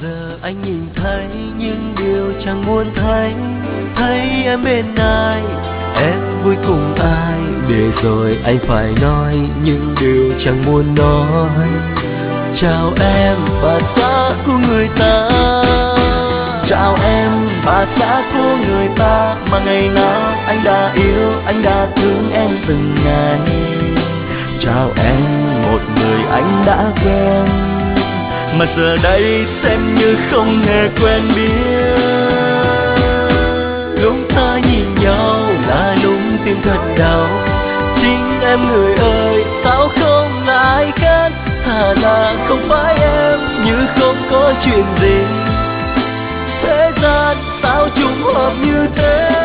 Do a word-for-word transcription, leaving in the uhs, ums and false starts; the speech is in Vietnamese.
giờ anh nhìn thấy những điều chẳng muốn thấy, thấy em bên ai, em vui cùng ai, để rồi anh phải nói những điều chẳng muốn nói. Chào em bà xã của người ta, chào em bà xã của người ta, mà ngày nào anh đã yêu, anh đã thương em từng ngày. Chào em một người anh đã quen, mà giờ đây xem như không hề quen biết. Lúc ta nhìn nhau là lúc tim thật đau, chính em người ơi sao không ai khác, thà là không phải em như không có chuyện gì. Thế gian sao trùng hợp như thế.